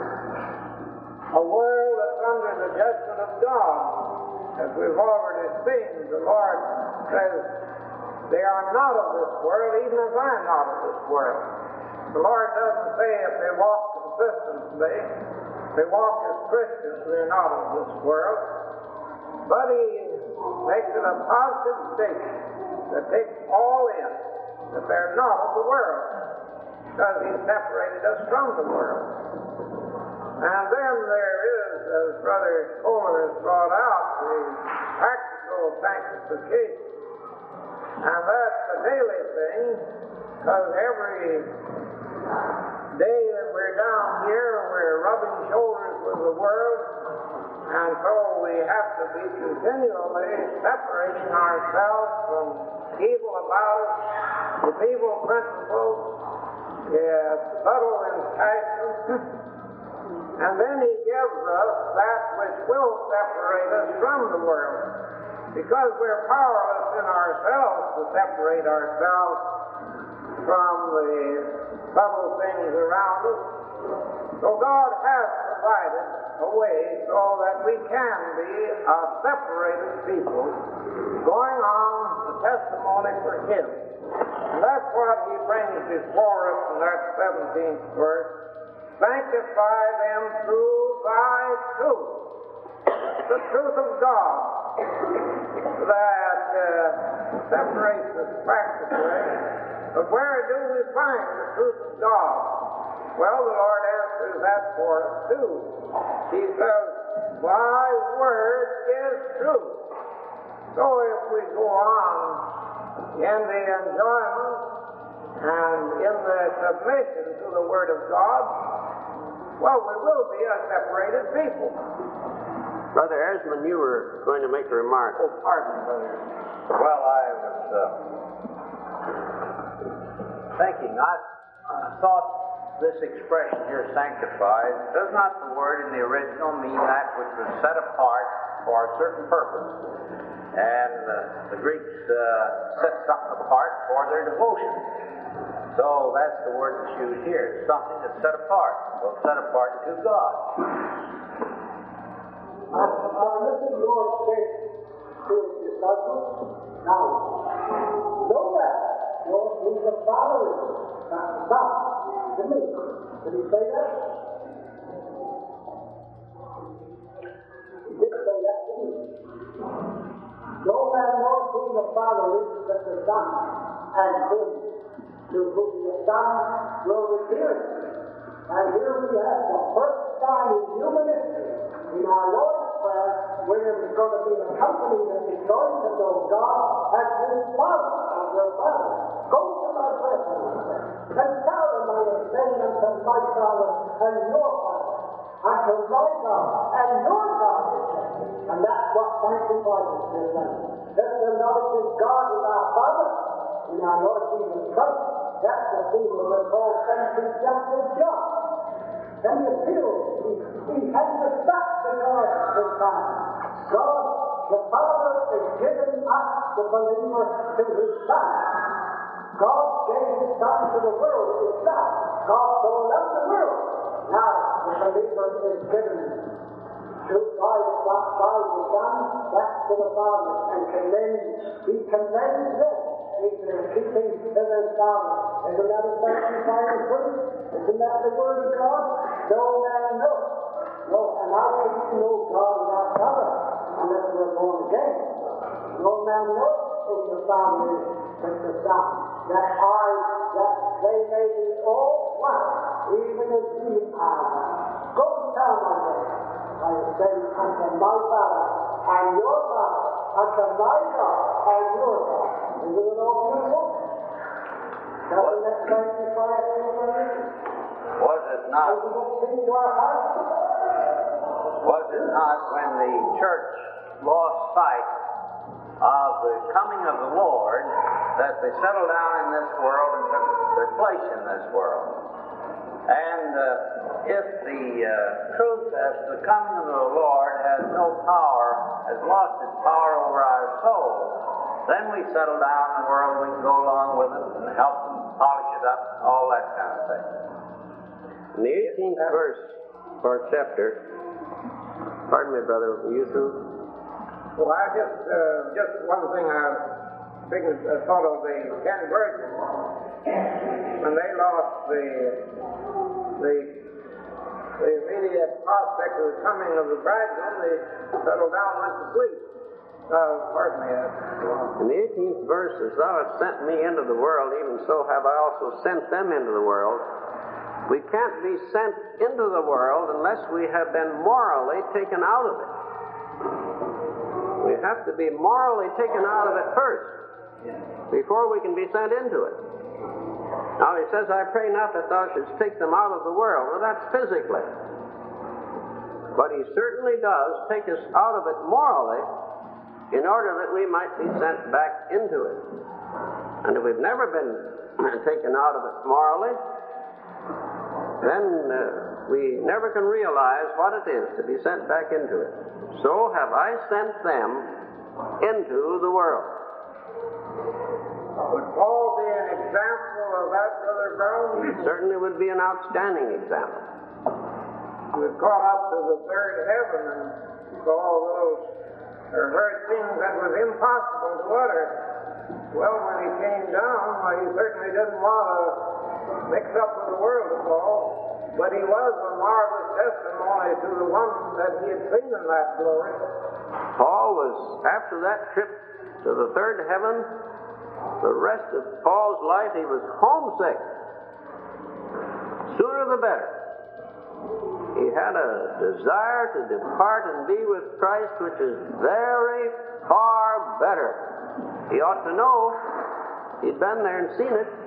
a world that's under the judgment of God. As we've already seen, the Lord says, they are not of this world, even as I am not of this world. The Lord doesn't say if they walk consistently, they walk as Christians, they're not of this world. But He makes it a positive statement that takes all in, that they're not of the world, because He separated us from the world. And then there is, as Brother Coleman has brought out, the practical sanctification. And that's a daily thing, because every day that we're down here, we're rubbing shoulders with the world, and so we have to be continually separating ourselves from evil about us, with evil principles, subtle enticements, and then He gives us that which will separate us from the world, because we're powerless in ourselves to separate ourselves from the subtle things around us. So God has provided a way so that we can be a separated people going on the testimony for Him. And that's what He brings before us in that 17th verse. Sanctify them through Thy truth, the truth of God, that separates us practically. But where do we find the truth of God? Well, the Lord answers that for us too. He says, Thy word is truth. So if we go on in the enjoyment and in the submission to the word of God, well, we will be a separated people. Brother Esmond, you were going to make a remark. Oh, pardon me, Brother. Well, I was thinking, I thought this expression here, sanctified, does not the word in the original mean that which was set apart for a certain purpose? And the Greeks set something apart for their devotion. So that's the word that's used here. It's something that's set apart. Well, set apart to God. Listen, Lord said to His disciples, now, know that, Lord, who the Father is, not the Son, to me. Did He say that? He did say that to me. No man knows who the Father is but the Son, and Him to whom the Son will reveal it. And here we have the first time in human history, in our Lord's Prayer, where there's going to be a company that is going to know God as His Father, as their Father. Go to my brethren and tell them I was saying unto my Father and your Father, unto my God and your God. And that's what sanctifies us this night. Let the knowledge of God is our Father, in our Lord Jesus Christ. That's the thing that Paul sends to John. And he appeals, he has to stop to God this time. God, the Father, is giving us, the believer, to His Son. God gave His Son to the world, it was that. God so loved the world. Now, the believer is given to God, by the Son, back to the Father, and He commends them. He's keeping to their Father. Isn't that a sanctifying truth? Isn't that the Word of God? No man knows. No, and how can you know God is our Father unless we're born again? No man knows who the Father is but the Son. That they may be all one, even as we are one. Go tell my brother, I say unto my Father and your Father, unto my God and your God. Is it all beautiful? Doesn't when the church lost sight of the coming of the Lord that they settled down in this world and took their place in this world? And if the truth as to the coming of the Lord has no power, has lost its power over our souls, then we settle down in the world, we can go along with it and help them polish it up, all that kind of thing. In the 18th verse or chapter, pardon me, brother, were you through? Well, I just one thing I thought of the 10 virgins. When they lost the immediate prospect of the coming of the bridegroom, they settled down and went to sleep. Pardon me. In the 18th verse, as thou hast sent me into the world, even so have I also sent them into the world. We can't be sent into the world unless we have been morally taken out of it. We have to be morally taken out of it first, before we can be sent into it. Now he says, I pray not that thou shouldst take them out of the world. Well, that's physically. But he certainly does take us out of it morally in order that we might be sent back into it. And if we've never been taken out of it morally, then we never can realize what it is to be sent back into it. So have I sent them into the world. Would Paul be an example of that, Brother Brown? He certainly would be an outstanding example. He was caught up to the third heaven and saw those or heard things that was impossible to utter. Well, when he came down, he certainly didn't want to mix up with the world at all, but he was a marvelous testimony to the one that he had seen in that glory. Paul was, after that trip to the third heaven, the rest of Paul's life, he was homesick. Sooner the better. He had a desire to depart and be with Christ, which is very far better. He ought to know. He'd been there and seen it.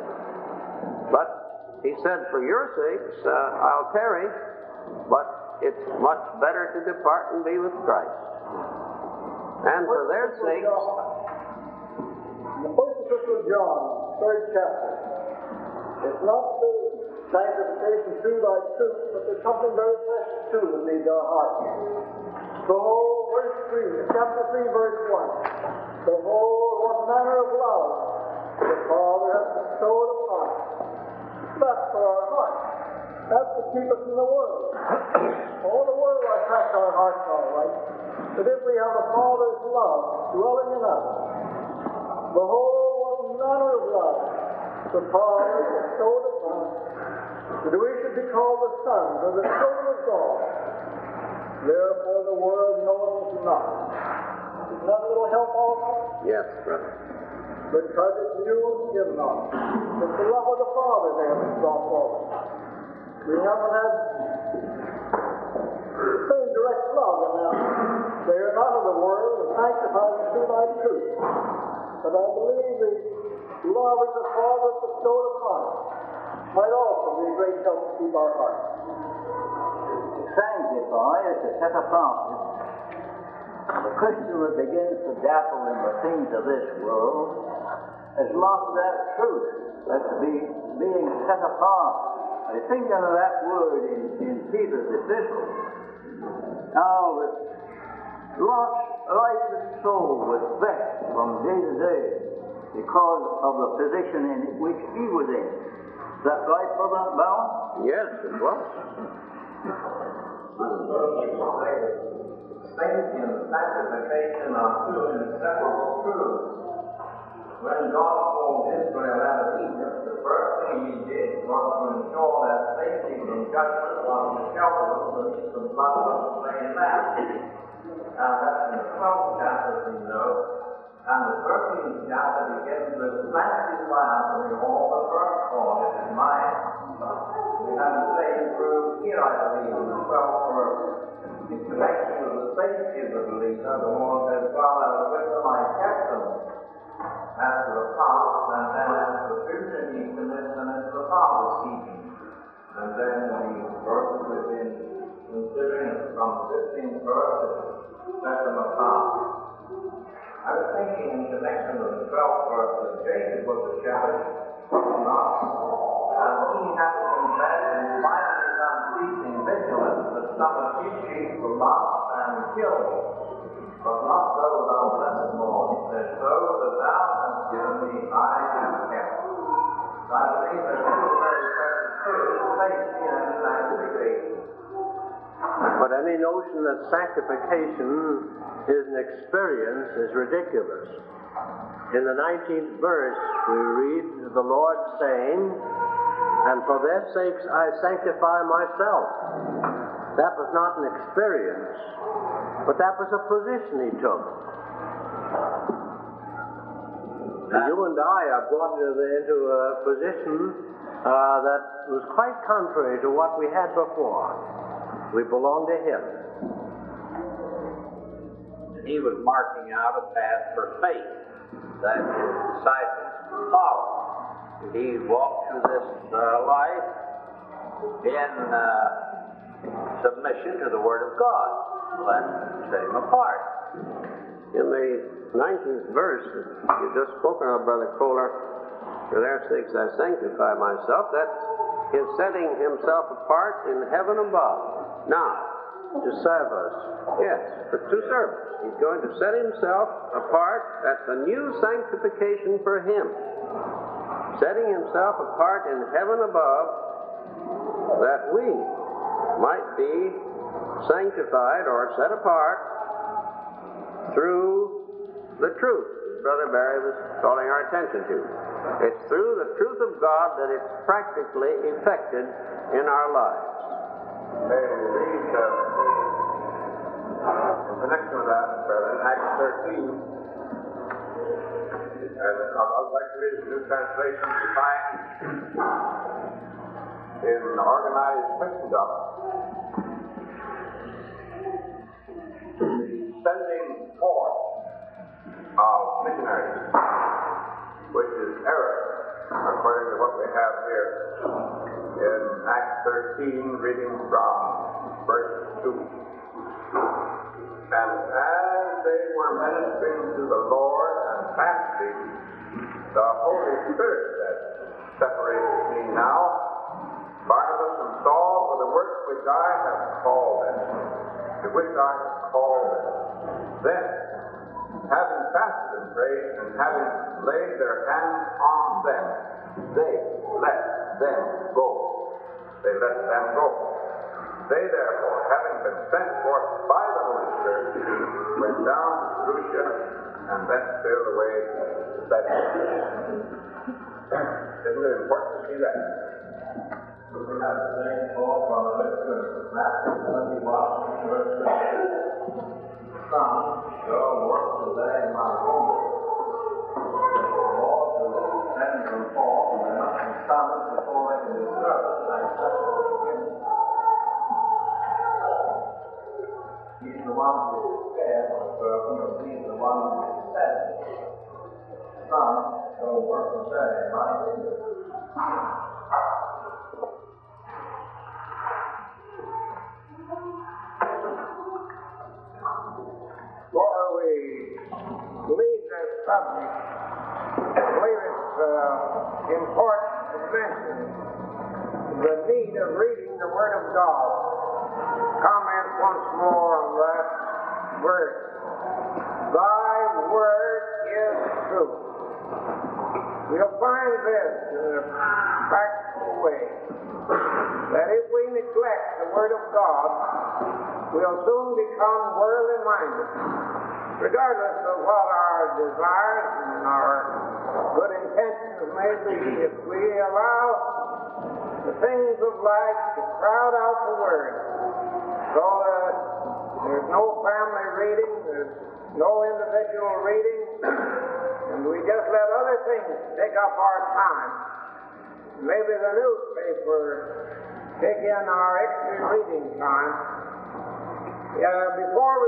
But he said, for your sakes, I'll tarry, but it's much better to depart and be with Christ. And for their sakes... In the first epistle of John, 3rd chapter, it's not the sanctification through thy truth, but there's something very precious too that needs our heart. Behold, verse 3, chapter 3, verse 1. Behold, what manner of love the Father hath bestowed upon us. That's for our heart. That's to keep us in the world. All the world will attract our hearts all right. But if we have the Father's love dwelling in us, behold, what manner of love the Father has bestowed upon us, that we should be called the sons or the children of God. Therefore the world knoweth us not. Isn't that a little help also? Yes, brother. Because it knew him not. It's the love of the Father there that's brought forward. We haven't had the same direct love in them. They are not of the world, and sanctified through thy truth. But I believe the love which the Father bestowed upon us might also be a great help to keep our hearts. To sanctify is to set apart. The Christian that begins to dabble in the things of this world has lost that truth. That's being set apart. I think of that word in Peter's epistle. Now that Lot's life and soul was vexed from day to day because of the position in which he was in. Is that right, Brother Brown? Yes, it was. Faith in sanctification are two inseparable truths. When God called Israel out of Egypt, the first thing he did was to ensure that safety and judgment was to shelter them beneath the blood of the slain lamb. Now that's in the 12th chapter, as we know. And the 13th chapter begins with sanctify unto me all the firstborn in his mind. We have the same truth here, I believe, in the 12th verse. In connection with the safety of the believer, the Lord says, while I was with them, I kept them. As to the past, and then as to the future, he commits them into the Father's keeping. And then when he Jacob was a shepherd, not. And he had to confess in spite of his unceasing vigilance that some of his sheep were lost and killed. But not those thou blessed, Lord. He said, those that thou hast given me, I have kept. So I believe that this is very precious truth, safety and sanctification. But any notion that sanctification is an experience is ridiculous. In the 19th verse, we read the Lord saying, and for their sakes I sanctify myself. That was not an experience, but that was a position he took. And you and I are brought into a position that was quite contrary to what we had before. We belong to him. And he was marking out a path for faith that his disciples would follow. He walked through this life in submission to the Word of God. That set him apart. In the 19th verse that you just spoken of, Brother Kohler, for their sakes I sanctify myself, that's his setting himself apart in heaven above. Now, To serve us. yes, for to serve us. He's going to set himself apart. That's a new sanctification for him. Setting himself apart in heaven above, that we might be sanctified or set apart through the truth, as Brother Barry was calling our attention to. It's through the truth of God that it's practically effected in our lives. May we read in connection with that, brethren, Acts 13. And I'd like to read the New Translation we find in Organized Christendom. The sending forth of missionaries, which is error, according to what we have here in Acts 13, reading from verse 2. And as they were ministering to the Lord and fasting, the Holy Spirit said, separate me now, Barnabas and Saul, for the work which I have called them, to which I have called them. Then, having fasted and prayed, and having laid their hands on them, they let them go. They let them go. They therefore, having been sent forth by the Holy Spirit, went down to Seleucia, and thence sailed away to Cyprus. Isn't it important to see that? We have the same call from the Matthew 21, verse 6. Son, go work today in my home. The Lord will send them forth, and they must be summoned before they can do service. He's the one who said, or he's the one who said, Son, go work today in my kingdom. Before we leave this subject, I believe it's important to mention the need of reading the Word of God. Comment once more on that verse. Thy Word is truth. We'll find this in a practical way, that if we neglect the Word of God, we'll soon become worldly minded. Regardless of what our desires and our good intentions may be, if we allow the things of life to crowd out the Word, so that there's no family reading, there's no individual reading, and we just let other things take up our time. Maybe the newspaper take in our extra reading time. Before we